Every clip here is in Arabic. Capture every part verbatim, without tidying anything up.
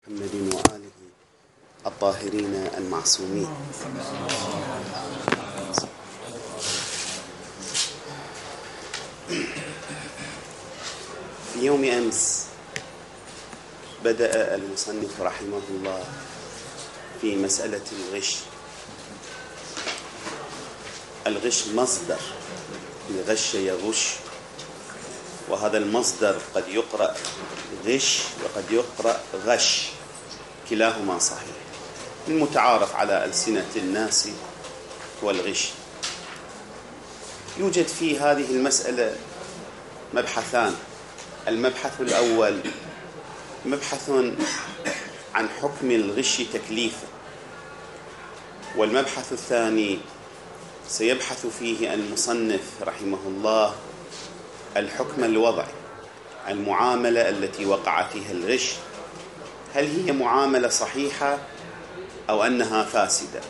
محمد وآله الطاهرين المعصومين. في يوم أمس بدأ المصنف رحمه الله في مسألة الغش. الغش مصدر الغش يغش، وهذا المصدر قد يقرأ غش وقد يقرأ غش، كلاهما صحيح. المتعارف على ألسنة الناس هو الغش. يوجد في هذه المسألة مبحثان. المبحث الأول مبحث عن حكم الغش تكليفا، والمبحث الثاني سيبحث فيه المصنف رحمه الله الحكم الوضعي، المعاملة التي وقع فيها الغش، هل هي معاملة صحيحة أو أنها فاسدة؟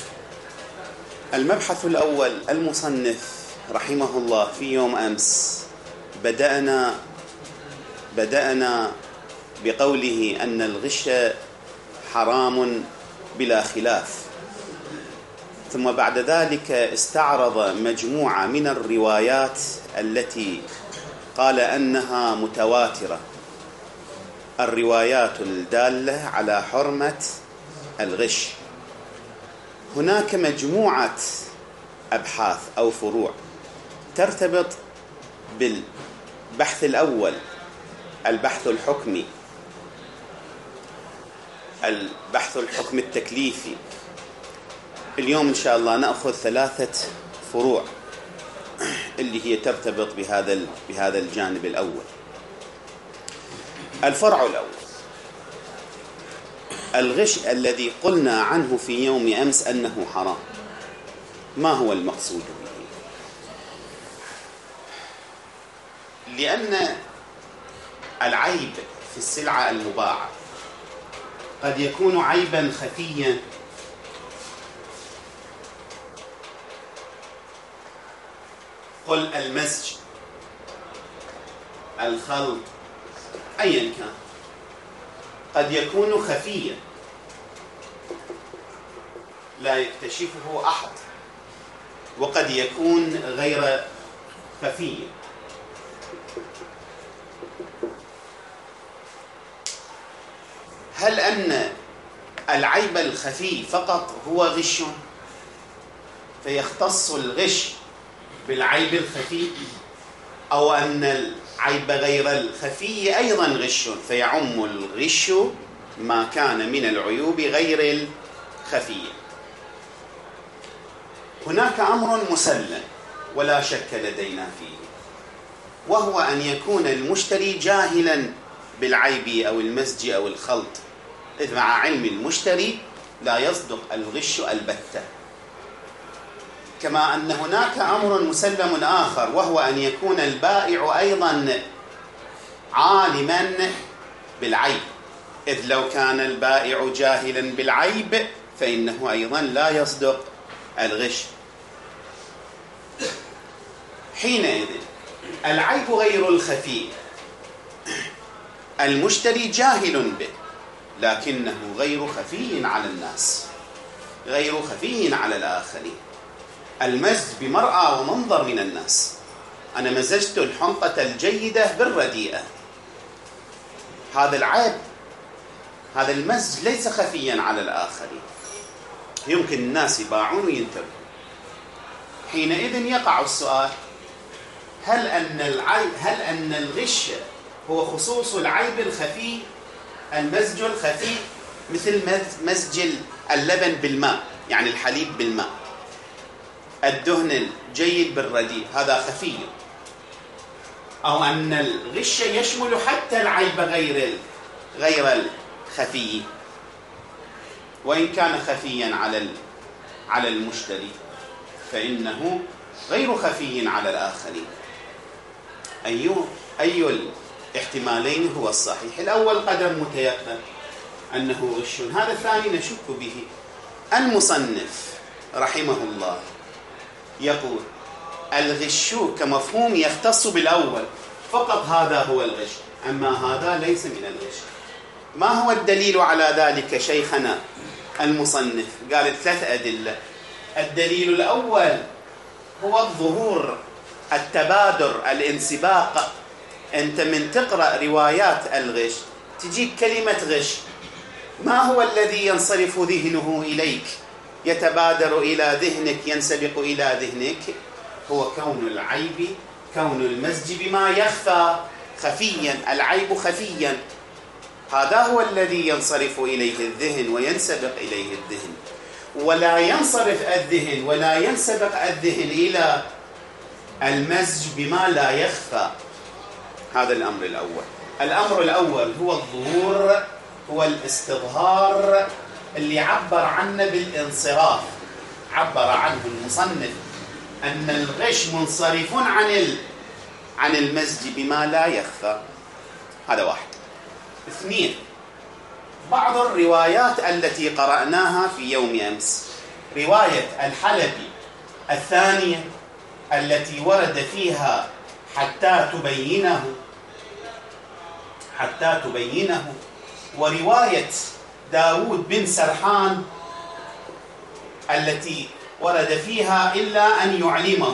المبحث الأول، المصنف رحمه الله في يوم أمس بدأنا بدأنا بقوله أن الغش حرام بلا خلاف، ثم بعد ذلك استعرض مجموعة من الروايات التي قال أنها متواترة، الروايات الدالة على حرمة الغش. هناك مجموعة أبحاث أو فروع ترتبط بالبحث الأول، البحث الحكمي، البحث الحكم التكليفي. اليوم إن شاء الله نأخذ ثلاثة فروع اللي هي ترتبط بهذا بهذا الجانب الأول. الفرع الأول، الغش الذي قلنا عنه في يوم أمس أنه حرام. ما هو المقصود به؟ لأن العيب في السلعة المباعة قد يكون عيبا خفيا قل المزج، الخلط، أيا كان، قد يكون خفيا لا يكتشفه أحد، وقد يكون غير خفي. هل أن العيب الخفي فقط هو غش فيختص الغش بالعيب الخفي، أو أن العيب غير الخفي أيضا غش فيعم الغش ما كان من العيوب غير الخفية؟ هناك أمر مسلم ولا شك لدينا فيه، وهو أن يكون المشتري جاهلا بالعيب أو المزج أو الخلط، إذ مع علم المشتري لا يصدق الغش البتة. كما أن هناك أمر مسلم آخر، وهو أن يكون البائع أيضا عالما بالعيب، إذ لو كان البائع جاهلا بالعيب فإنه أيضا لا يصدق الغش. حينئذ العيب غير الخفي المشتري جاهل به، لكنه غير خفي على الناس، غير خفي على الآخرين. المزج بمرأة ومنظر من الناس، أنا مزجت الحنطة الجيدة بالرديئة، هذا العيب، هذا المزج ليس خفيا على الآخرين، يمكن الناس يباعون وينتبهون. حينئذ يقع السؤال، هل أن العيب هل أن الغش هو خصوص العيب الخفي، المزج الخفي، مثل مزج اللبن بالماء، يعني الحليب بالماء، الدهن الجيد بالرديء، هذا خفي، أو أن الغش يشمل حتى العيب غير غير الخفي، وإن كان خفيا على على المشتري فإنه غير خفي على الآخرين؟ أي أي الاحتمالين هو الصحيح؟ الأول قدر متيقن أنه غش، هذا الثاني نشك به. المصنف رحمه الله يقول الغش كمفهوم يختص بالأول فقط، هذا هو الغش، أما هذا ليس من الغش. ما هو الدليل على ذلك شيخنا المصنف؟ قال ثلاث أدلة. الدليل الأول هو الظهور، التبادر، الانسباق. أنت من تقرأ روايات الغش تجيك كلمة غش، ما هو الذي ينصرف ذهنه إليك، يتبادر إلى ذهنك، ينسبق إلى ذهنك؟ هو كون العيب، كون المزج بما يخفى خفيا، العيب خفيا، هذا هو الذي ينصرف إليه الذهن وينسبق إليه الذهن. ولا ينصرف الذهن ولا ينسبق الذهن إلى المزج بما لا يخفى. هذا الأمر الأول. الأمر الأول هو الظهور، هو الاستظهار اللي عبر عنه بالانصراف. عبر عنه المصنف أن الغش منصرف عن ال... عن المزج بما لا يخفى. هذا واحد. اثنين، بعض الروايات التي قرأناها في يوم أمس، رواية الحلبي الثانية التي ورد فيها حتى تبينه حتى تبينه ورواية داود بن سرحان التي ورد فيها إلا أن يعلمه.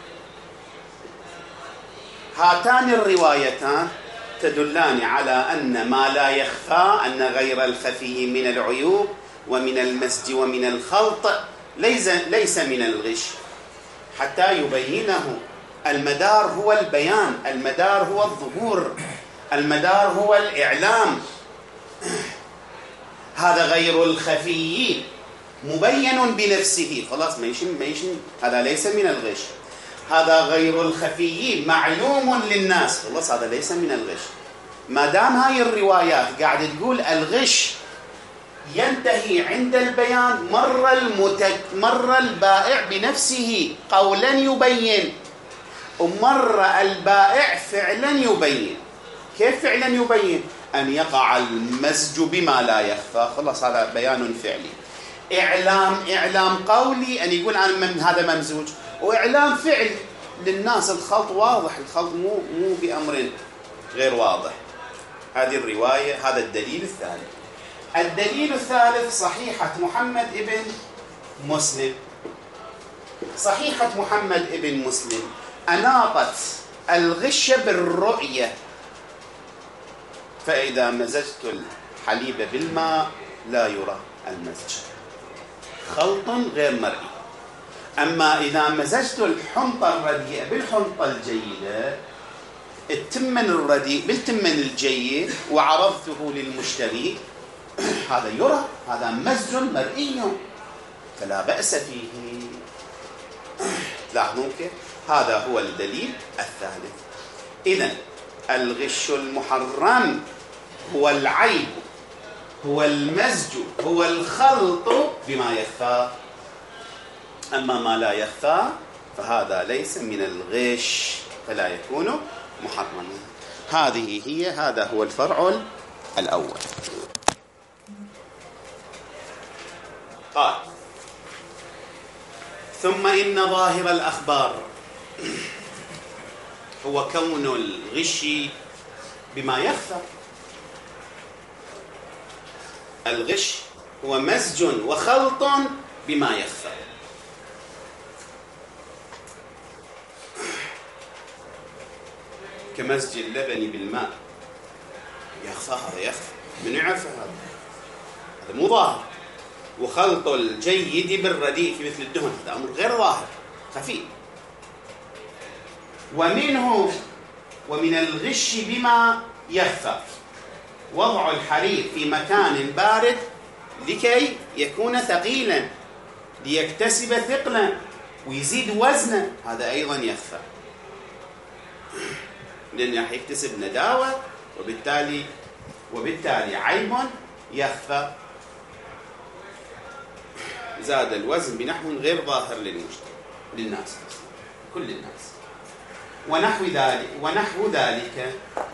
هاتان الروايتان تدلان على أن ما لا يخفى، أن غير الخفي من العيوب ومن المزج ومن الخلط ليس ليس من الغش، حتى يبينه. المدار هو البيان، المدار هو الظهور، المدار هو الإعلام. هذا غير الخفي مبين بنفسه، خلاص ما يشم ما يشم، هذا ليس من الغش. هذا غير الخفي معلوم للناس، خلاص هذا ليس من الغش. ما دام هاي الروايات قاعد تقول الغش ينتهي عند البيان، مر المتك مر البائع بنفسه قولا يبين، ومر البائع فعلا يبين. كيف فعلا يبين؟ أن يقع المزج بما لا يخفى، خلاص هذا بيان فعلي. إعلام إعلام قولي أن يقول أنا من هذا ممزوج، وإعلام فعلي للناس. الخلط واضح، الخلط مو مو بأمر غير واضح. هذه الرواية، هذا الدليل الثالث. الدليل الثالث صحيحة محمد ابن مسلم. صحيحة محمد ابن مسلم أناطت الغش بالرؤية، فإذا مزجت الحليب بالماء لا يرى المزج، خلط غير مرئي. أما إذا مزجت الحنطة الرديئة بالحنطة الجيدة، التمن الرديء بالتمن الجيد، وعرضته للمشتري، هذا يرى، هذا مزج مرئي فلا بأس فيه. تلاحظون كيف؟ هذا هو الدليل الثالث. إذن الغش المحرم هو العيب، هو المزج، هو الخلط بما يخفى. أما ما لا يخفى فهذا ليس من الغش، فلا يكون محرما. هذه هي هذا هو الفرع الأول. قال: ثم إن ظاهر الأخبار هو كون الغش بما يخفى. الغش هو مزج وخلط بما يخفى. كمزج اللبن بالماء يخفى، هذا يخفى، من يعرف هذا؟ هذا مو ظاهر. وخلط الجيد بالرديء في مثل الدهن، هذا أمر غير ظاهر، خفي. ومنه ومن الغش بما يخفى وضع الحرير في مكان بارد لكي يكون ثقيلا، ليكتسب ثقلا ويزيد وزنا، هذا أيضا يخفى، لأنه راح يكتسب نداوة، وبالتالي وبالتالي عيب يخفى. زاد الوزن بنحو غير ظاهر للمجتمع، للناس، كل الناس. ونحو ذلك ونحو ذلك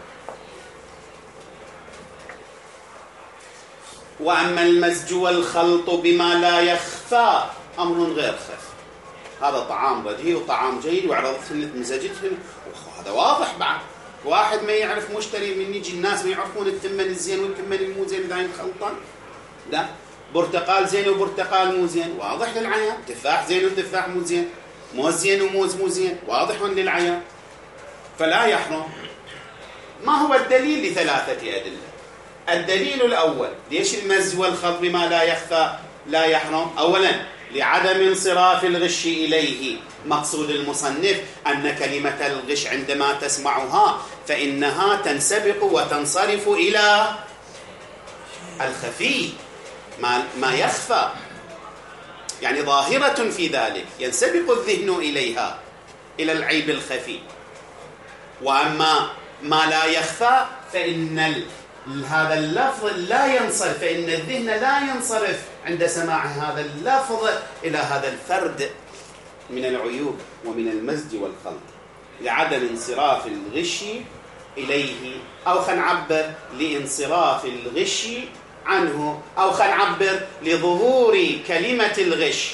وأما المزج والخلط بما لا يخفى أمر غير خفي. هذا طعام رديء وطعام جيد، وعرضتهم مزجتهم، هذا واضح بعد، واحد ما يعرف مشتري، من يجي الناس ما يعرفون الثمن الزين والثمن المو زين دايم خلطان. لا، برتقال زين وبرتقال مو زين واضح للعيان، تفاح زين وتفاح مو زين، موز زين وموز مو زين واضح للعيان، فلا يحرم. ما هو الدليل؟ لثلاثة أدلة. الدليل الأول، ليش المز والخلط بما لا يخفى لا يحرم؟ أولا لعدم انصراف الغش إليه. مقصود المصنف أن كلمة الغش عندما تسمعها فإنها تنسبق وتنصرف إلى الخفي، ما, ما يخفى، يعني ظاهرة في ذلك ينسبق الذهن إليها، إلى العيب الخفي. وأما ما لا يخفى فإن هذا اللفظ لا ينصرف، فإن الذهن لا ينصرف عند سماع هذا اللفظ إلى هذا الفرد من العيوب ومن المزج والخلط، لعدم انصراف الغش إليه، أو خلينا نعبر لانصراف الغش عنه، أو خلينا نعبر لظهور كلمة الغش،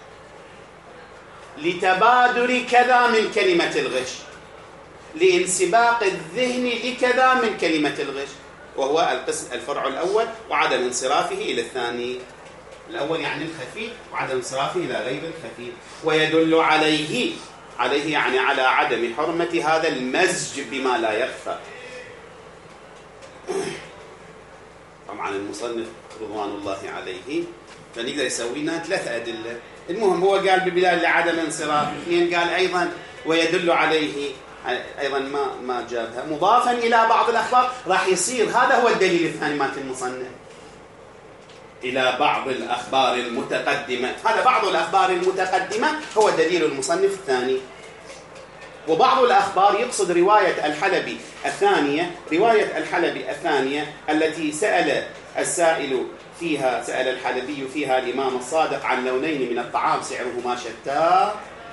لتبادر كذا من كلمة الغش، لانسباق الذهن لكذا من كلمة الغش، وهو القسم الفرع الأول، وعدم انصرافه إلى الثاني. الأول يعني الخفي، وعدم انصرافه إلى غير الخفي. ويدل عليه، عليه يعني على عدم حرمة هذا المزج بما لا يخفى. طبعا المصنف رضوان الله عليه فنقدر يسوي لنا ثلاث أدلة. المهم هو قال ببلاد لعدم انصراف، اثنين قال أيضا ويدل عليه، أيضا ما ما جابها مضافا إلى بعض الأخبار، راح يصير هذا هو الدليل الثاني مالت المصنف، إلى بعض الأخبار المتقدمة. هذا بعض الأخبار المتقدمة هو دليل المصنف الثاني. وبعض الأخبار يقصد رواية الحلبي الثانية، رواية الحلبي الثانية التي سأل السائل فيها، سأل الحلبي فيها الإمام الصادق عن لونين من الطعام سعرهما شتى،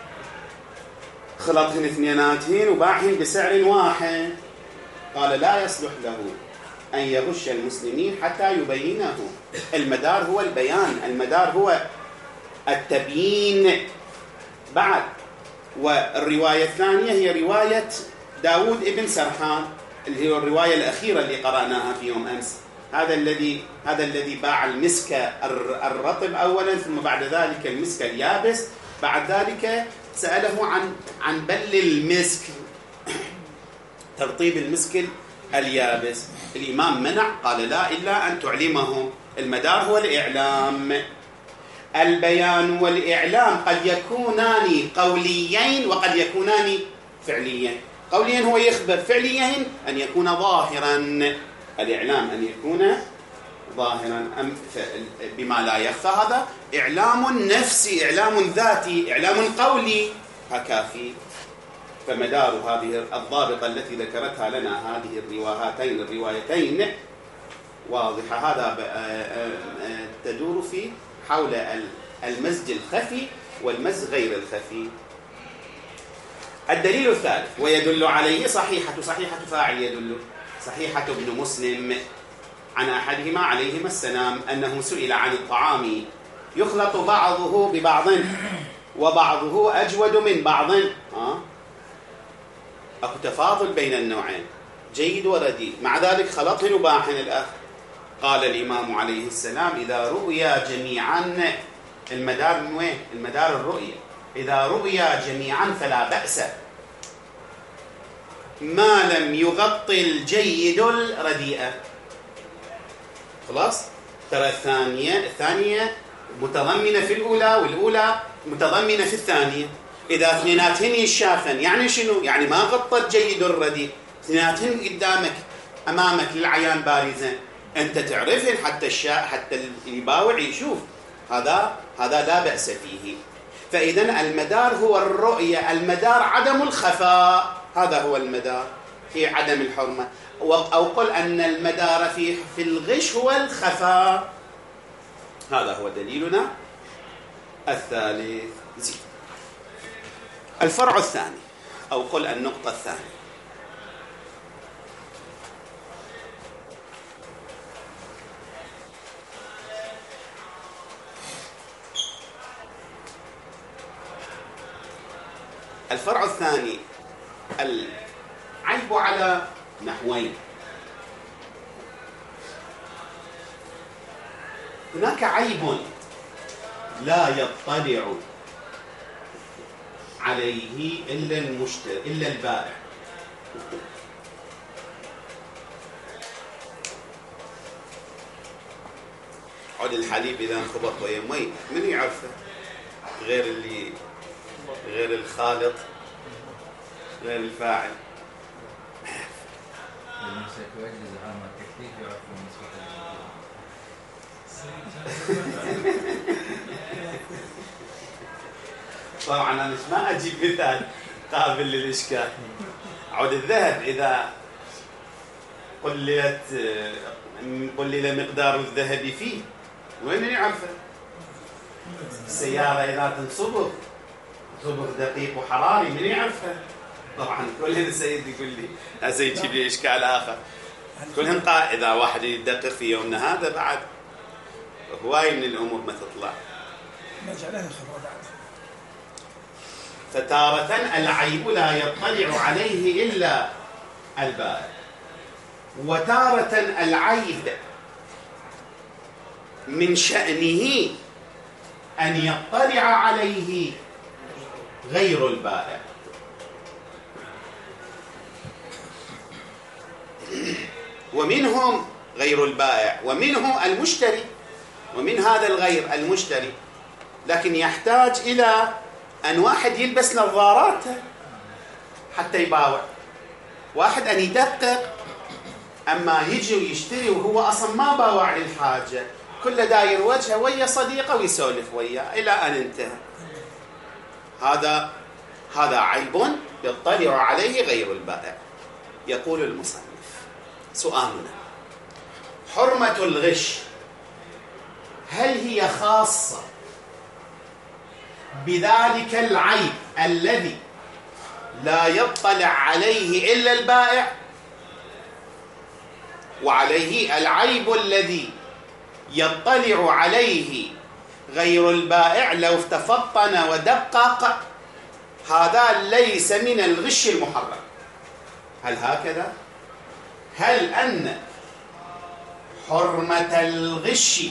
خلطهن اثنيناتهن وباعهن بسعر واحد، قال لا يصلح له أن يغش المسلمين حتى يبينه. المدار هو البيان، المدار هو التبيين بعد. والرواية الثانية هي رواية داود ابن سرحان، اللي هي الرواية الأخيرة اللي قرأناها في يوم أمس. هذا الذي هذا الذي باع المسك الرطب أولا، ثم بعد ذلك المسك اليابس، بعد ذلك سأله عن عن بل المسك، ترطيب المسك اليابس. الإمام منع، قال لا إلا أن تعلمهم. المدار هو الإعلام. البيان والإعلام قد يكونان قوليين وقد يكونان فعليين. قوليا هو يخبر، فعليا أن يكون ظاهرا، الإعلام أن يكون ظاهرا بما لا يخفى. هذا إعلام نفسي، إعلام ذاتي، إعلام قولي، هكافي. فمدار هذه الضابطة التي ذكرتها لنا هذه الروايتين الروايتين واضحة. هذا تدور في حول المزج الخفي والمزج غير الخفي. الدليل الثالث ويدل عليه صحيحة، صحيحة فاعل يدل، صحيحة ابن مسلم عن أحدهما عليهما السلام أنه سئل عن الطعام يخلط بعضه ببعض وبعضه أجود من بعض، آه؟ أكو تفاضل بين النوعين، جيد ورديء، مع ذلك خلطهن وباعهن الأخ. قال الإمام عليه السلام إذا رؤيا جميعا، المدار من وين؟ المدار الرؤية. إذا رؤيا جميعا فلا بأس ما لم يغطي الجيد الرديئة. خلاص؟ ترى الثانية الثانية متضمنة في الأولى، والأولى متضمنة في الثانية. إذا اثنيناتهن يشافن يعني شنو؟ يعني ما غطت جيد الرديء، اثنيناتهن قدامك أمامك للعيان بارزة، أنت تعرفهن، حتى الشاء حتى الباوع يشوف، هذا هذا لا بأس فيه. فإذا المدار هو الرؤية، المدار عدم الخفاء، هذا هو المدار في عدم الحرمة. أو قل أن المدار في في الغش هو الخفاء. هذا هو دليلنا الثالث. زين. الفرع الثاني، أو قل النقطة الثانية، الفرع الثاني عيب على نحوين. هناك عيب لا يطلع عليه إلا المشتري إلا البائع. عود الحليب إذا انخبط ويا مي من يعرفه غير اللي غير الخالط غير الفاعل؟ طبعا أنا ما أجيب مثال قابل للإشكال. عود الذهب إذا قلت قلل مقدار الذهب فيه وين يعرفه؟ السيارة إذا تنصبغ صبغ دقيق وحراري من يعرفها؟ طبعا كلهن السيد يقول لي هذا يجيب لي إشكال آخر. كلهن قا إذا واحد يدقق في يومنا هذا بعد هواي من الأمور ما تطلع. فتارة العيب لا يطلع عليه إلا البائع، وتارة العيب من شأنه أن يطلع عليه غير البائع. ومنهم غير البائع ومنه المشتري، ومن هذا الغير المشتري، لكن يحتاج إلى أن واحد يلبس نظارات حتى يباوع، واحد أن يدقق، أما يجي ويشتري وهو أصلا ما باوع للحاجة، كل داير وجهه ويا صديقه ويسولف وياه إلى أن انتهى. هذا هذا عيب يطلع عليه غير البائع. يقول المصنف: سؤالنا: حرمة الغش هل هي خاصة بذلك العيب الذي لا يطلع عليه إلا البائع، وعليه العيب الذي يطلع عليه غير البائع لو تفطن ودقق؟ هذا ليس من الغش المحرم. هل هكذا؟ هل أن حرمة الغش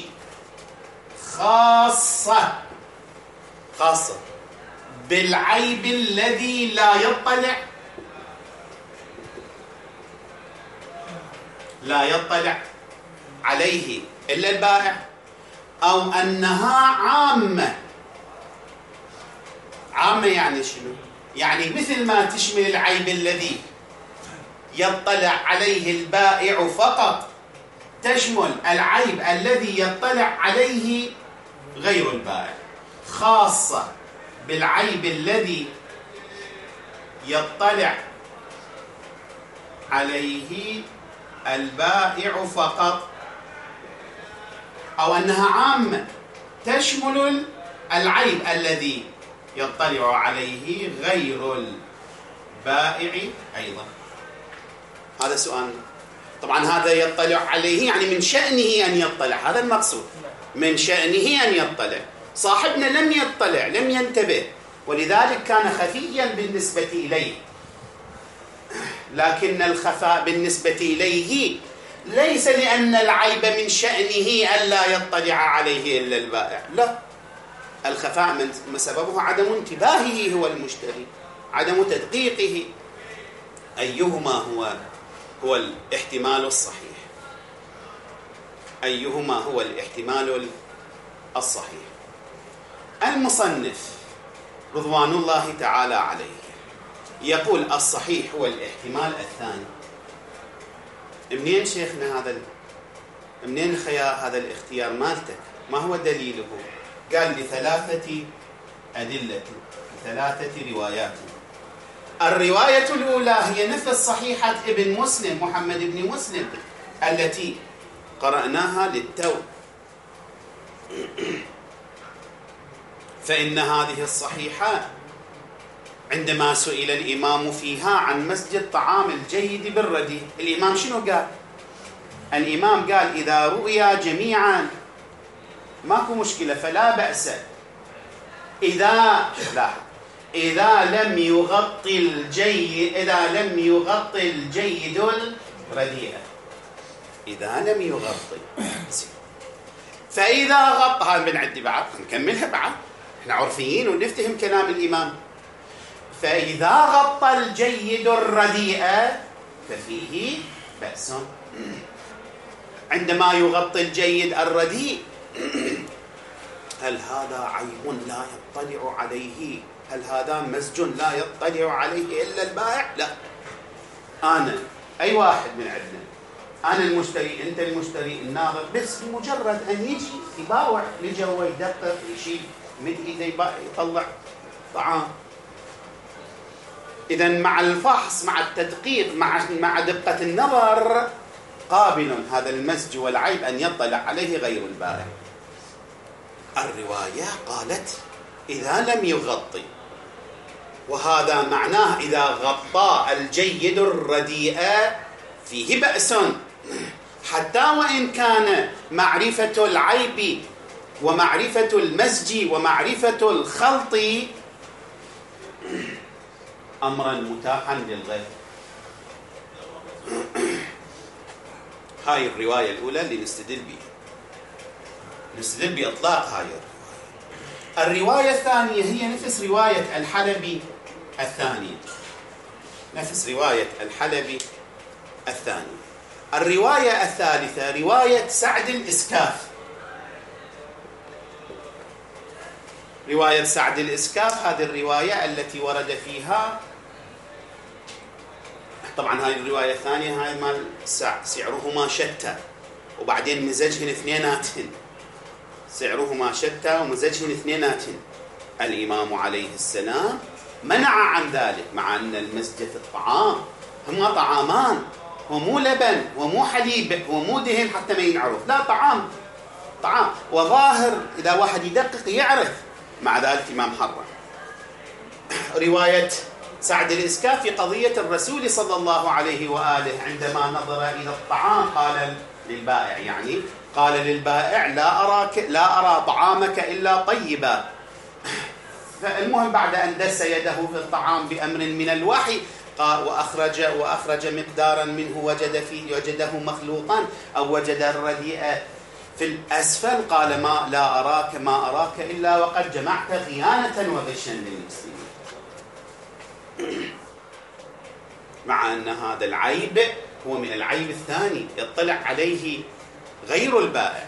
خاصة خاصة بالعيب الذي لا يطلع لا يطلع عليه إلا البائع، أو أنها عامة؟ عامة يعني شنو؟ يعني مثل ما تشمل العيب الذي يطلع عليه البائع فقط، تشمل العيب الذي يطلع عليه غير البائع، خاصة بالعيب الذي يطلع عليه البائع فقط، أو أنها عامة تشمل العيب الذي يطلع عليه غير البائع أيضا. هذا سؤال. طبعا هذا يطلع عليه يعني من شأنه أن يطلع، هذا المقصود، من شأنه أن يطلع. صاحبنا لم يطلع، لم ينتبه، ولذلك كان خفيا بالنسبة إليه، لكن الخفاء بالنسبة إليه ليس لأن العيب من شأنه ألا يطلع عليه إلا البائع، لا، الخفاء من سببه عدم انتباهه هو المشتري، عدم تدقيقه. أيهما هو هو الاحتمال الصحيح؟ أيهما هو الاحتمال الصحيح؟ المصنف رضوان الله تعالى عليه يقول الصحيح هو الاحتمال الثاني. منين شيخنا هذا ال... منين خيار هذا الاختيار مالتك؟ ما هو دليله؟ قال لثلاثة أدلة، ثلاثة روايات. الرواية الأولى هي نفس صحيحة ابن مسلم، محمد بن مسلم، التي قرأناها للتو. فإن هذه الصحيحة عندما سئل الإمام فيها عن مسجد الطعام الجيد بالرديء، الإمام شنو قال؟ الإمام قال: إذا رؤيا جميعا ماكو مشكلة فلا بأس، إذا لا إذا لم يغطي الجيد إذا لم يغطي الجيد الرديء. إذا لم يغطي. فإذا غطى، هذا بنعدي بعض، نكملها بعض، احنا عرفيين ونفتهم كلام الإمام. فإذا غطى الجيد الرديء ففيه بأس. عندما يغطي الجيد الرديء، هل هذا عيب لا يطلع عليه؟ هل هذا مزج لا يطلع عليه إلا البائع؟ لا. أنا أي واحد من عندنا، أنا المشتري، أنت المشتري، الناظر، بس بمجرد أن يجي يباوع لجوا يدقق يشيل مد إيده يطلع طعام. إذن مع الفحص، مع التدقيق، مع مع دقة النظر، قابل هذا المزج والعيب أن يطلع عليه غير البائع. الرواية قالت إذا لم يغطي، وهذا معناه إذا غطى الجيد الرديء فيه بأس، حتى وإن كان معرفة العيب ومعرفة المزج ومعرفة الخلط أمرا متاحا للغير. هاي الرواية الأولى اللي نستدل بها، نستدل بإطلاق هاي الرواية. الرواية الثانية هي نفس رواية الحلبي الثانية، نفس رواية الحلبي الثانية. الرواية الثالثة رواية سعد الإسكاف. رواية سعد الإسكاف هذه الرواية التي ورد فيها، طبعا هاي الرواية الثانية هاي مال سعرهما شتى، وبعدين مزجهن اثنيناتهن، سعرهما شتى ومزجهن اثنيناتهن. الإمام عليه السلام منع عن ذلك، مع أن المزج في الطعام هما طعامان، ومو لبن ومو حليب ومو دهن حتى ما ينعرف، لا طعام طعام، وظاهر إذا واحد يدقق يعرف، مع ذلك الإمام حرم. رواية سعد الإسكاف في قضية الرسول صلى الله عليه وآله عندما نظر إلى الطعام قال للبائع، يعني قال للبائع لا أراك لا أرى طعامك إلا طيبا. فالمهم بعد أن دس يده في الطعام بأمر من الوحي قال وأخرج وأخرج مقدارا منه وجد فيه وجده مخلوطا أو وجد الرديء في الأسفل، قال ما لا أراك ما أراك إلا وقد جمعت خيانة وغشا للمسلمين. مع أن هذا العيب هو من العيب الثاني يطلع عليه غير البائع،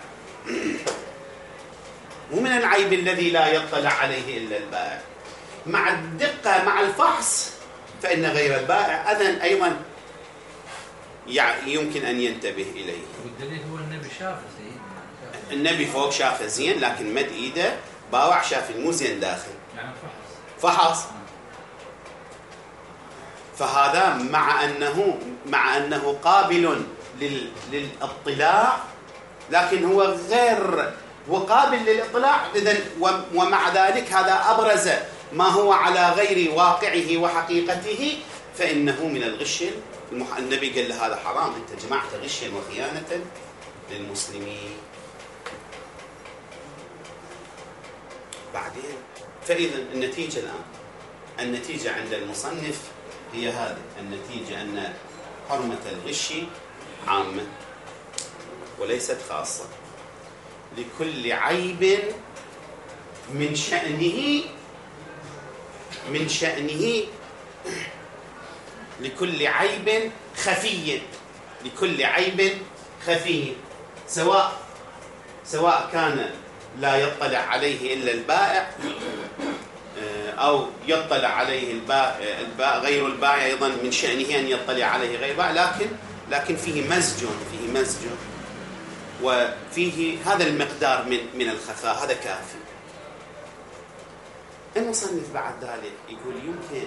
مو من العيب الذي لا يطلع عليه إلا البائع. مع الدقة مع الفحص فإن غير البائع أذن أيضا يمكن أن ينتبه إليه. والدليل هو النبي شافه زين، النبي فوق شافه زين، لكن مد إيده باوع شاف مو زين داخل، يعني فحص فحص. فهذا مع أنه مع أنه قابل للاطلاع، لكن هو غير هو قابل للاطلاع. إذن ومع ذلك هذا أبرز ما هو على غير واقعه وحقيقته، فإنه من الغش. النبي قال له هذا حرام، أنت جمعت غشا وخيانة للمسلمين. بعدين فإذا النتيجة الآن، النتيجة عند المصنف هي هذه النتيجة، أن حرمة الغش عامة وليست خاصة، لكل عيب من شأنه من شأنه لكل عيب خفي، لكل عيب خفي، سواء سواء كان لا يطلع عليه إلا البائع أو يطلع عليه البائع, البائع غير البائع أيضا من شأنه أن يطلع عليه غير البائع، لكن لكن فيه مزج فيه مزج وفيه هذا المقدار من من الخفاء، هذا كافي. المصنف بعد ذلك يقول يمكن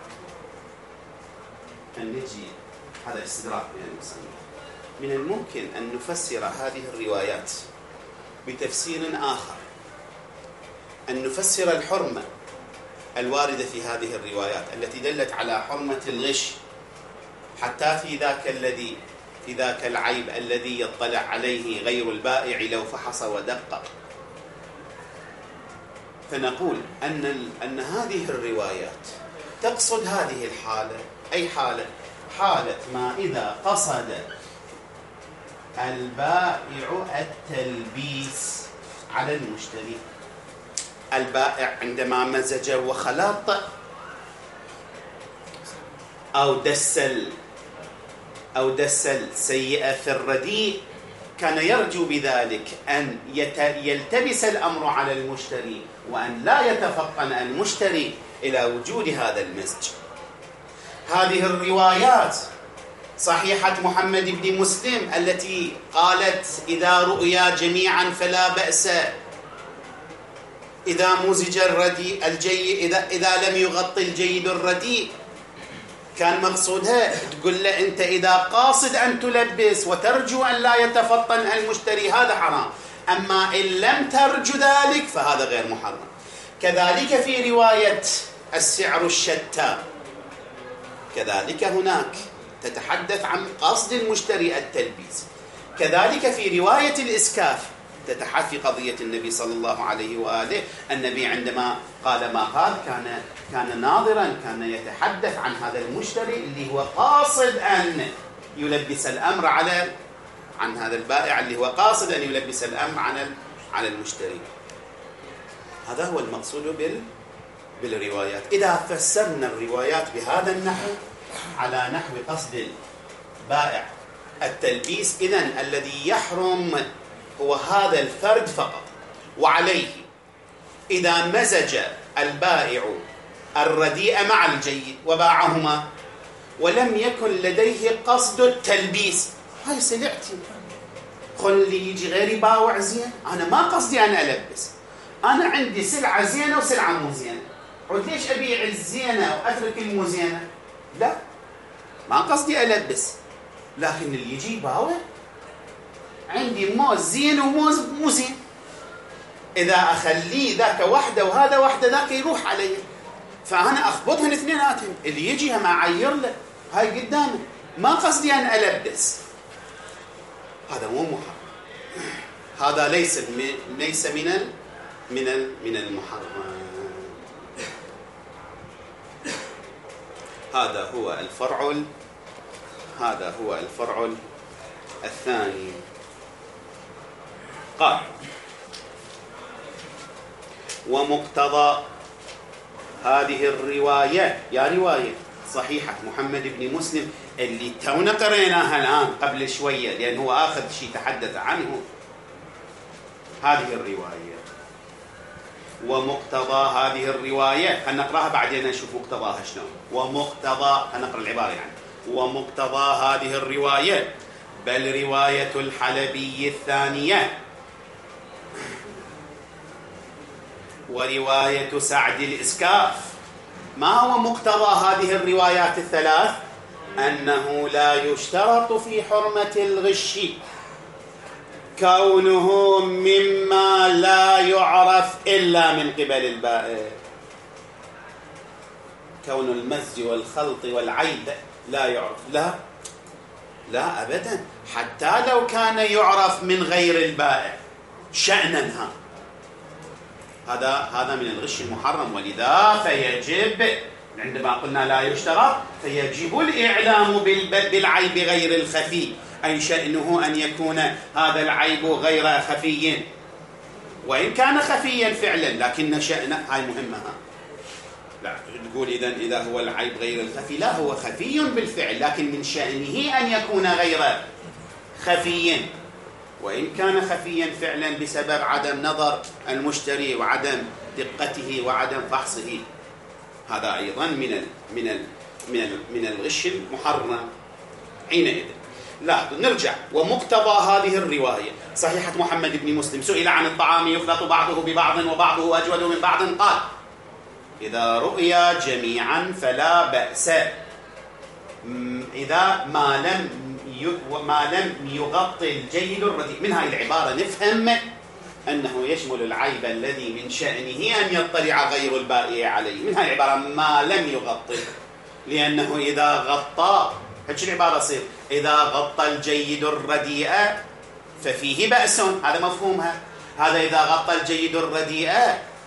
أن نجي، هذا استدراك من المصنف، من الممكن أن نفسر هذه الروايات بتفسير آخر، أن نفسر الحرمة الواردة في هذه الروايات التي دلت على حرمة الغش، حتى في ذاك الذي في ذاك العيب الذي يطلع عليه غير البائع لو فحص ودقق، فنقول أن أن هذه الروايات تقصد هذه الحالة. أي حالة؟ حالة ما إذا قصد البائع التلبيس على المشتري. البائع عندما مزج وخلط أو دسل أو دسل سيئة في الرديء كان يرجو بذلك أن يلتبس الأمر على المشتري وأن لا يتفطن المشتري إلى وجود هذا المزج. هذه الروايات صحيحة محمد بن مسلم التي قالت إذا رؤيا جميعا فلا بأس إذا مزج الرديء الجيد إذا إذا لم يغطي الجيد الرديء، كان مقصودها تقول له أنت إذا قاصد أن تلبس وترجو أن لا يتفطن المشتري هذا حرام، أما إن لم ترجو ذلك فهذا غير محرم. كذلك في رواية السعر الشتى كذلك هناك تتحدث عن قصد المشتري التلبيس. كذلك في رواية الإسكاف تتحدث في قضية النبي صلى الله عليه وآله. النبي عندما قال ما قال كان كان ناظرا، كان يتحدث عن هذا المشتري اللي هو قاصد أن يلبس الأمر على عن هذا البائع اللي هو قاصد أن يلبس الأمر على على المشتري. هذا هو المقصود بال بالروايات. إذا فسرنا الروايات بهذا النحو على نحو قصد البائع التلبيس، إذن الذي يحرم هو هذا الفرد فقط. وعليه إذا مزج البائع الرديء مع الجيد وباعهما ولم يكن لديه قصد التلبيس، هاي سلعتي، خل لي يجي غيري باوع زين، أنا ما قصدي أن ألبس، أنا عندي سلعة زينة وسلعة مو زينة، عود ليش أبيع الزينة وأترك المو زينة؟ لا، ما قصدي ألبس، لكن اللي يجي باوع عندي موز زين وموز مو زين، إذا أخليه ذاك وحدة وهذا وحدة ذاك يروح علي، فأنا أخبطهن اثنيناتهم، اللي يجيها ما أعير له هاي قدامه، ما قصدي أن ألبس، هذا مو محرم، هذا ليس ليس من ال من ال من المحرم. هذا هو الفرع هذا هو الفرع الثاني. قال ومقتضى هذه الرواية، يا رواية صحيحة محمد بن مسلم اللي تونا قريناها الآن قبل شوية لأن هو آخر شيء تحدث عنه، هذه الرواية ومقتضى هذه الرواية، خلينا نقراها بعدين نشوف مقتضاها شنو. ومقتضى، خلينا نقرأ العبارة يعني. ومقتضى هذه الرواية بل رواية الحلبي الثانية ورواية سعد الإسكاف. ما هو مقتضى هذه الروايات الثلاث؟ أنه لا يشترط في حرمة الغش كونه مما لا يعرف إلا من قبل البائع. كون المزج والخلط والعيب لا يعرف، لا لا أبدا، حتى لو كان يعرف من غير البائع شأنها، هذا هذا من الغش المحرم. ولذا فيجب عندما قلنا لا يشترط فيجب الإعلام بالعيب غير الخفي، أي شأنه أن يكون هذا العيب غير خفي، وإن كان خفيا فعلا لكن شأنه هاي مهمة. لا تقول إذا إذا هو العيب غير الخفي، لا هو خفي بالفعل لكن من شأنه أن يكون غير خفي، وإن كان خفيا فعلا بسبب عدم نظر المشتري وعدم دقته وعدم فحصه، هذا أيضا من ال من ال من ال من الغش المحرم حينئذ. لا نرجع. ومقتضى هذه الرواية صحيحة محمد بن مسلم سئل عن الطعام يخلط بعضه ببعض وبعضه أجود من بعض قال إذا رؤيا جميعا فلا بأس إذا ما لم ما لم يغطي الجيد الرديء. من هذه العبارة نفهم أنه يشمل العيب الذي من شأنه أن يطلع غير البائع عليه. من هذه العبارة ما لم يغطي، لأنه إذا غطى هذه العبارة صير إذا غطى الجيد الرديء ففيه بأس، هذا مفهومها. هذا إذا غطى الجيد الرديء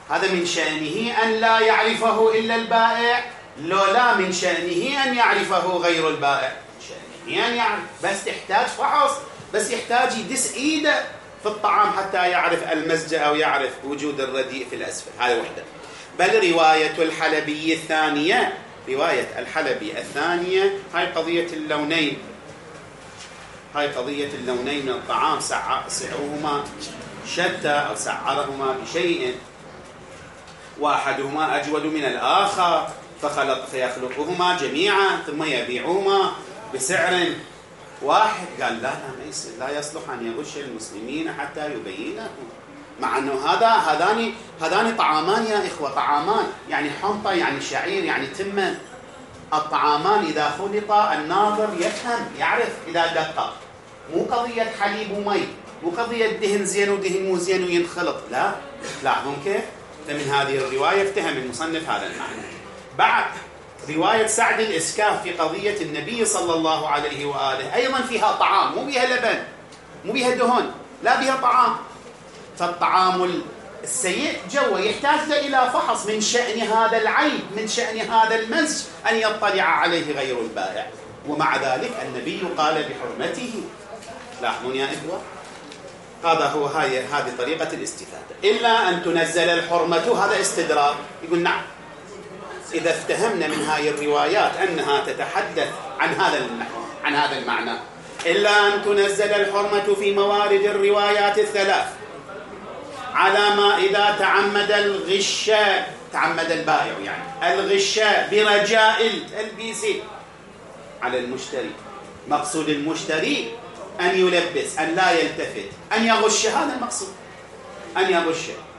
هذا من شأنه أن لا يعرفه إلا البائع، لو لا من شأنه أن يعرفه غير البائع، من شأنه أن يعرف، بس يحتاج فحص، بس يحتاج يدس إيده في الطعام حتى يعرف المزج أو يعرف وجود الرديء في الأسفل. هذه وحدة. بل رواية الحلبي الثانية، رواية الحلبي الثانية هاي قضية اللونين، هاي قضية اللونين من الطعام، سعرهما شتى أو سعرهما بشيء، واحدهما أجود من الآخر فخلق فيخلقهما جميعا ثم يبيعهما بسعر واحد. قال لا لا, لا يصلح أن يغش المسلمين حتى يبينه، مع أنه هذا هذان هذان طعامان يا إخوة، طعامان يعني حنطة يعني شعير يعني تمن. الطعامان إذا خلط الناظر يفهم يعرف إذا دقق، مو قضية حليب ومي، مو قضية دهن زين ودهن مو زين وينخلط، لا. لاحظون كيف؟ فمن هذه الرواية افتهم المصنف هذا المعنى. بعد رواية سعد الإسكاف في قضية النبي صلى الله عليه وآله أيضا فيها طعام، مو بها لبن مو بها دهن، لا بها طعام. فالطعام السيء جوا يحتاج إلى فحص، من شأن هذا العيب، من شأن هذا المزج أن يطلع عليه غير البائع، ومع ذلك النبي قال بحرمته. لاحظون يا إخوة، هذا هو هاي هذه طريقة الاستفادة. إلا أن تنزل الحرمة، هذا استدراك. يقول نعم، إذا افتهمنا من هاي الروايات أنها تتحدث عن هذا النحو عن هذا المعنى، إلا أن تنزل الحرمة في موارد الروايات الثلاث على ما إذا تعمد الغش، تعمد البائع يعني الغش برجاء التلبيس على المشتري. مقصود المشتري أن يلبس، أن لا يلتفت، أن يغش، هذا المقصود، أن يغش،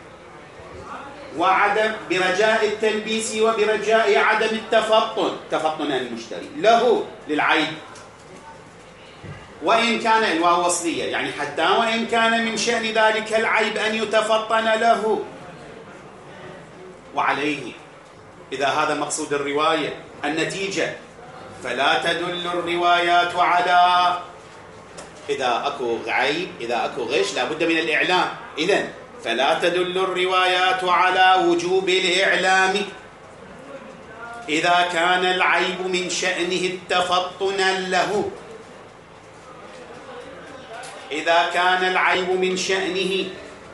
وعدم برجاء التلبيس وبرجاء عدم التفطن، تفطن المشتري له للعيب، وإن كان الواو وصلية يعني حتى وإن كان من شأن ذلك العيب أن يتفطن له. وعليه إذا هذا مقصود الرواية النتيجة، فلا تدل الروايات على، إذا أكو عيب إذا أكو غش لابد من الإعلام، إذن فلا تدل الروايات على وجوب الإعلام إذا كان العيب من شأنه التفطن له. إذا كان العيب من شأنه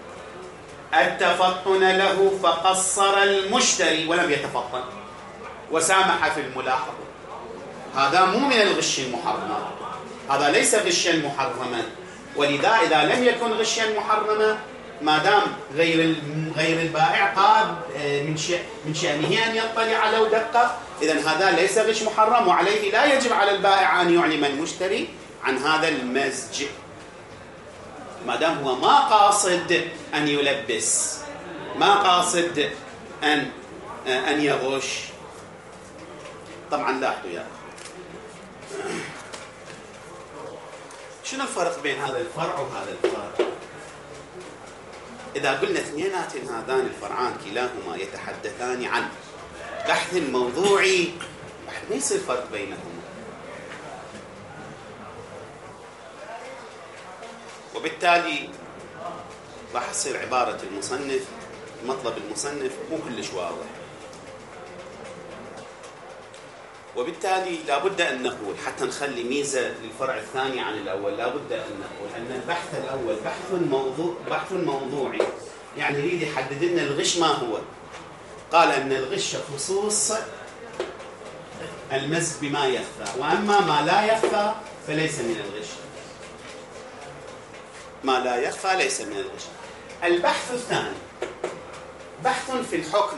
التفطن له فقصر المشتري ولم يتفطن وسامح في الملاحظة، هذا مو من الغش المحرم، هذا ليس غشا محرما. ولذا إذا لم يكن غشا محرما، ما دام غير غير البائع قاد من من شأنه أن يطلع لو دقق، إذن هذا ليس غش محرم، وعليه لا يجب على البائع أن يعلم المشتري عن هذا المزج، ما دام هو ما قاصد أن يلبس، ما قاصد أن أن يغش. طبعا لاحظوا يا شنو الفرق بين هذا الفرع وهذا الفرع؟ إذا قلنا اثنينات هذان الفرعان كلاهما يتحدثان عن بحث موضوعي، ما يصير فرق بينهما، وبالتالي راح تصير عبارة المصنف، مطلب المصنف مو كلش واضح، وبالتالي لابد أن نقول حتى نخلي ميزة للفرع الثاني عن الأول، لابد أن نقول أن البحث الأول بحث موضوع بحث موضوعي، يعني يريد يحدد لنا الغش ما هو. قال أن الغش خصوص المزج بما يخفى، وأما ما لا يخفى فليس من الغش. ما لا يخفى ليس من الغش. البحث الثاني بحث في الحكم.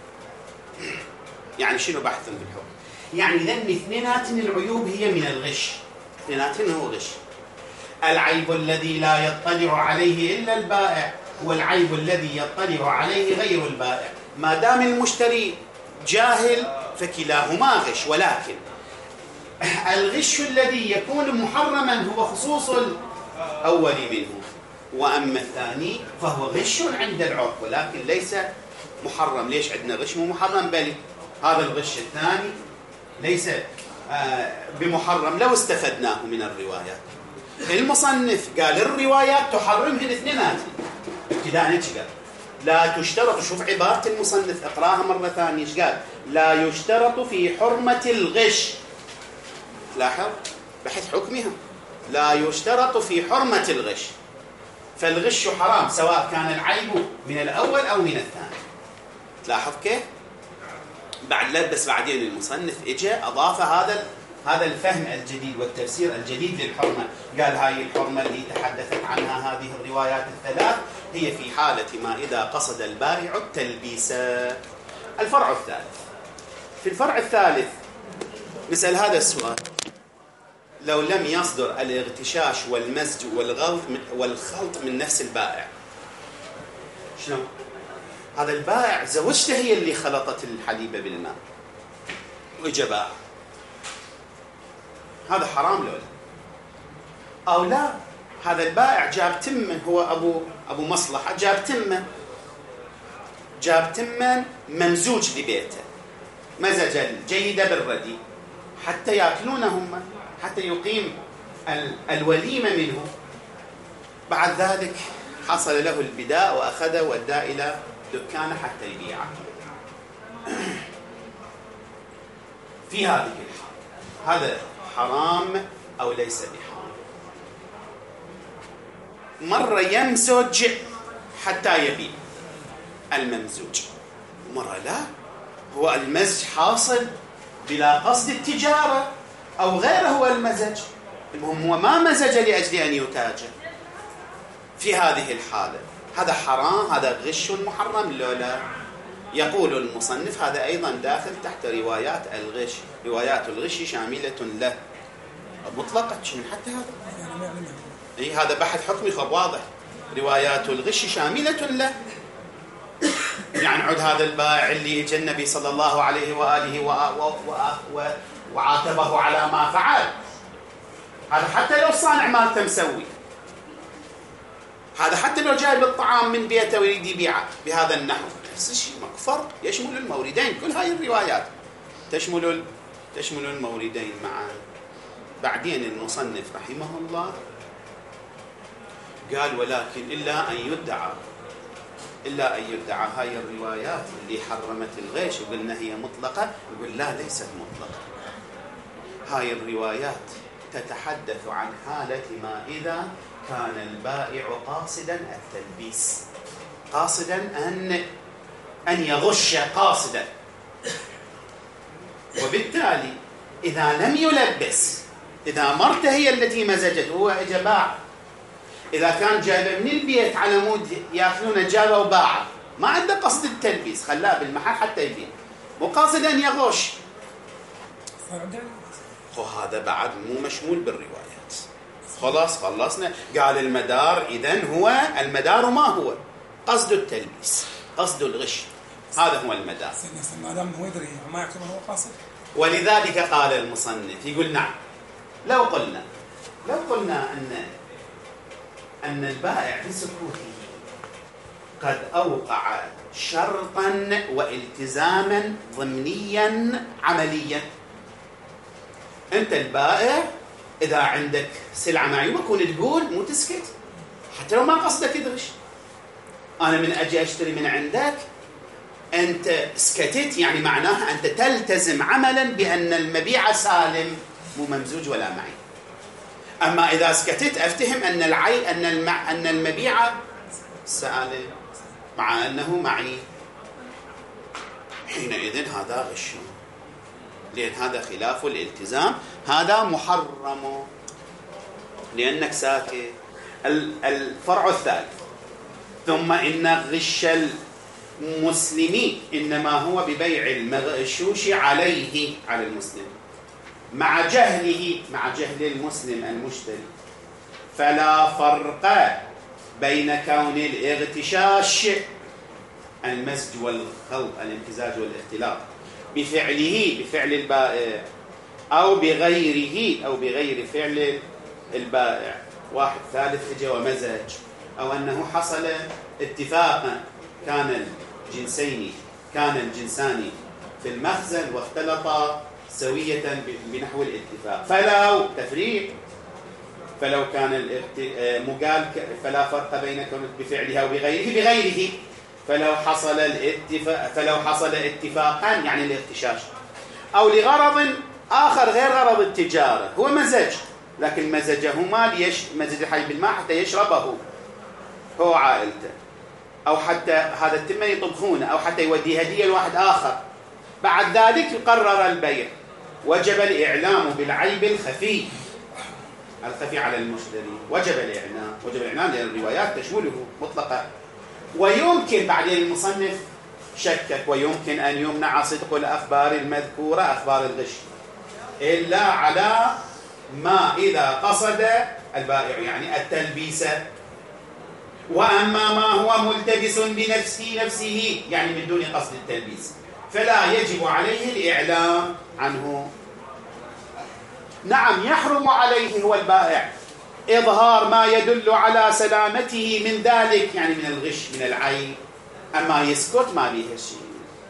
يعني شنو بحث في الحكم؟ يعني ذم اثنينات العيوب هي من الغش، اثنينات هو غش. العيب الذي لا يطلع عليه إلا البائع، والعيب الذي يطلع عليه غير البائع. ما دام المشتري جاهل فكلاهما غش، ولكن الغش الذي يكون محرما هو خصوص الأول منه، وأما الثاني فهو غش عند العرف ولكن ليس محرم. ليش عندنا غش مو محرم؟ بل هذا الغش الثاني ليس بمحرم لو استفدناه من الروايات. المصنف قال الروايات تحرمه الاثنينات ابتداء، قال لا تشترط، شوف عبارة المصنف اقراها مرة ثانية ايش قال؟ لا يشترط في حرمة الغش، لاحظ بحث حكمها، لا يشترط في حرمة الغش، فالغش حرام سواء كان العيب من الأول أو من الثاني. تلاحظ كيف؟ بعد لا بس بعدين المصنف اجى أضاف هذا هذا الفهم الجديد والتفسير الجديد للحرمة، قال هاي الحرمة اللي تحدثت عنها هذه الروايات الثلاث هي في حالة ما إذا قصد البائع التلبيس. الفرع الثالث، في الفرع الثالث نسأل هذا السؤال: لو لم يصدر الاغتشاش والمزج والغلط والخلط من نفس البائع، شنو؟ هذا البائع زوجته هي اللي خلطت الحليب بالماء وإجا باع، هذا حرام لو لا؟ أو لا، هذا البائع جاب تمن، هو أبو أبو مصلحة، جاب تمن جاب تمن ممزوج لبيته، مزج الجيدة بالردي حتى يأكلونه هم، حتى يقيم الوليمة منه. بعد ذلك حصل له البداء وأخذه واداه إلى دكانه حتى يبيعه. في هذه الحال هذا حرام أو ليس بحرام؟ مرة يمزج حتى يبيع الممزوج، مرة لا، هو المزج حاصل بلا قصد التجارة أو غيره هو المزج، المهم هو ما مزج لأجل أن يتاجر. في هذه الحالة هذا حرام، هذا غش محرم لو لا؟ يقول المصنف هذا أيضا داخل تحت روايات الغش، روايات الغش شاملة له مطلقة، من حتى هذا إيه هذا بحث حكمي خب واضح، روايات الغش شاملة له. يعني عد هذا البائع اللي اجى النبي صلى الله عليه وآله وعاتبه على ما فعل، هذا حتى لو صانع مالته مسوي، هذا حتى لو جايب الطعام من بيته ويريد يبيعه بهذا النحو، نفس الشيء مكفر، يشمل الموردين، كل هاي الروايات تشمل تشمل الموردين معا. بعدين المصنف رحمه الله قال: ولكن إلا أن يدعى إلا أن يدعى هاي الروايات اللي حرمت الغش وقلنا هي مطلقة، يقول لا ليست مطلقة، هاي الروايات تتحدث عن حالة ما إذا كان البائع قاصدا التلبيس، قاصدا أن أن يغش قاصدا، وبالتالي إذا لم يلبس، إذا مرته هي التي مزجت وهو إجا باع، إذا كان جايبه من البيت على مود يأكلونه جابه وباعه، ما عنده قصد التلبيس، خلاه بالمحل حتى يبيع، وقاصد أن يغش، وهذا بعد مو مشمول بالروايات. خلاص خلصنا، قال المدار إذن هو المدار ما هو؟ قصد التلبيس، قصد الغش، هذا هو المدار. ما دام هو يدري ما يعتبر هو قاصد. ولذلك قال المصنف يقول: نعم، لو قلنا لو قلنا أن أن البائع بسكوته قد أوقع شرطا والتزاما ضمنيا عمليا. أنت البائع إذا عندك سلعة معينة كون تقول، مو تسكت حتى لو ما قصدك تغش. أنا من أجي أشتري من عندك، أنت سكتت، يعني معناها أنت تلتزم عملا بأن المبيع سالم مو ممزوج ولا معي. أما إذا سكتت أفتهم أن العي أن المع أن المبيع سالم مع أنه معي، حينئذ هذا غش، لأن هذا خلاف الالتزام، هذا محرم لأنك ساكت. الفرع الثالث: ثم إن غش المسلمين إنما هو ببيع المغشوش عليه على المسلم مع جهله مع جهل المسلم المشتري، فلا فرق بين كون الاغتشاش المزج والخلط الامتزاج والاختلاط بفعله بفعل البائع أو بغيره أو بغير فعل البائع، واحد ثالث اجى ومزج، أو أنه حصل اتفاقا، كان الجنسين كان الجنسان في المخزن واختلطا سوية بنحو الاتفاق، فلو تفريق فلو كان مقال فلا فرق بين كونه بفعلها وبغيره بغيره فلو حصل الاتفاق فلو حصل اتفاقا يعني الاغتشاش، أو لغرض آخر غير غرض التجارة، هو مزج لكن مزجه ما ليش مزج الحي بالماء حتى يشربه هو عائلته، أو حتى هذا التمن يطبخونه، أو حتى يودي هدية لواحد آخر. بعد ذلك يقرر البيع، وجب الإعلام بالعيب الخفي الخفي على المشتري، وجب الإعلام وجب الإعلام لأن الروايات تشمله مطلقة. ويمكن بعدين المصنف شكك ويمكن أن يمنع صدق الأخبار المذكورة أخبار الغش إلا على ما إذا قصد البائع يعني التلبيس، وأما ما هو ملتبس بنفسه نفسه يعني من دون قصد التلبيس فلا يجب عليه الإعلام عنه. نعم يحرم عليه هو البائع إظهار ما يدل على سلامته من ذلك يعني من الغش من العيب، أما يسكت ما به شيء.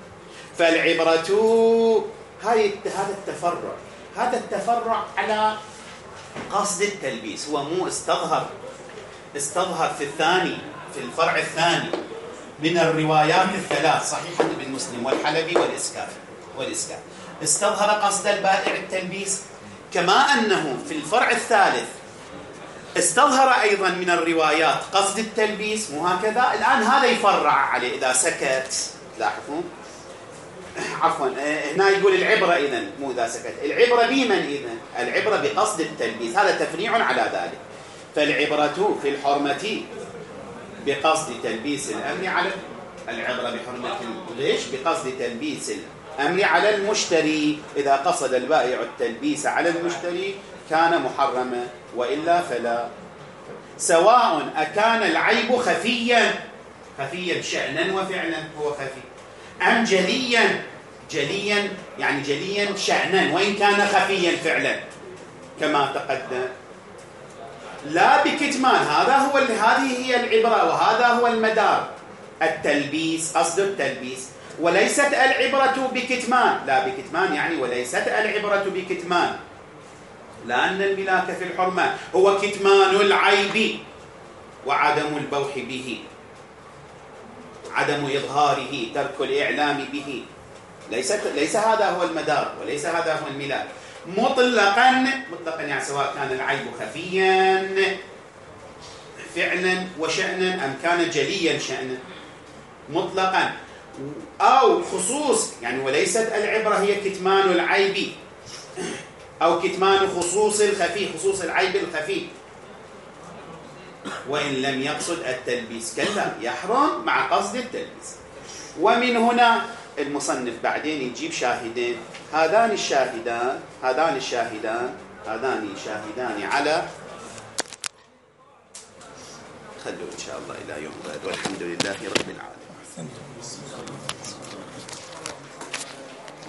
فالعبرة هاي هذا التفرع هذا التفرع على قصد التلبيس، هو مو استظهر استظهر في الثاني في الفرع الثاني من الروايات الثلاث صحيح ابن مسلم والحلبي والإسكاف والإسكاف استظهر قصد البائع التلبيس، كما أنه في الفرع الثالث استظهر أيضا من الروايات قصد التلبيس، مو هكذا؟ الآن هذا يفرع عليه إذا سكت. لاحظون عفوا هنا يقول العبرة إذن مو إذا سكت، العبرة بمن إذن؟ العبرة بقصد التلبيس، هذا تفريع على ذلك. فالعبرة في الحرمة بقصد تلبيس الأمر على العبرة بحرمة الغش بقصد تلبيس الأمر على المشتري، إذا قصد البائع التلبيس على المشتري كان محرما وإلا فلا. سواء أكان العيب خفيا خفيا شأنا وفعلا هو خفي أم جليا جليا يعني جليا شأنا وإن كان خفيا فعلا كما تقدم، لا بكتمان. هذا هو هذه هي العبرة وهذا هو المدار، التلبيس قصد التلبيس، وليست العبرة بكتمان، لا بكتمان يعني وليست العبرة بكتمان، لأن الملاك في الحرمة هو كتمان العيب وعدم البوح به، عدم إظهاره، ترك الإعلام به، ليس ليس هذا هو المدار وليس هذا هو الملاك مطلقا مطلقا يعني سواء كان العيب خفيا فعلا وشأنا أم كان جليا شأنا مطلقا، أو خصوص يعني وليست العبرة هي كتمان العيب أو كتمان خصوص الخفي خصوص العيب الخفي وإن لم يقصد التلبيس كلا يحرم مع قصد التلبيس. ومن هنا المصنف بعدين يجيب شاهدين، هذان الشاهدان هذان الشاهدان هذان شاهدان على خلوا إن شاء الله إلى يوم غد، والحمد لله رب العالمين.